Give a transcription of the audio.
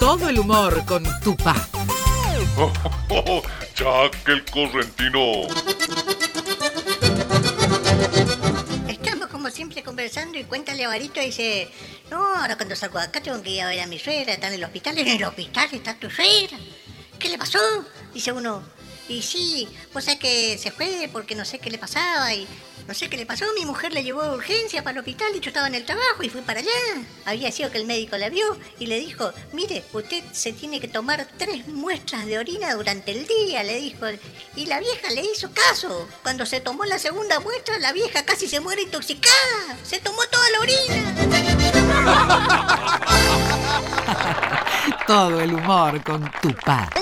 Todo el humor con Tupá. Jack el correntino. Estamos como siempre conversando y cuenta el Alvarito y dice: no, ahora cuando salgo de acá tengo que ir a ver a mi suegra, está en el hospital. ¿En el hospital está tu suegra? ¿Qué le pasó? Dice uno. Y sí, vos sabés que se fue porque no sé qué le pasaba y no sé qué le pasó. Mi mujer le llevó a urgencia para el hospital y yo estaba en el trabajo y fui para allá. Había sido que el médico la vio y le dijo: mire, usted se tiene que tomar 3 muestras de orina durante el día, le dijo. Y la vieja le hizo caso. Cuando se tomó la segunda muestra, la vieja casi se muere intoxicada. Se tomó toda la orina. Todo el humor con Tupá.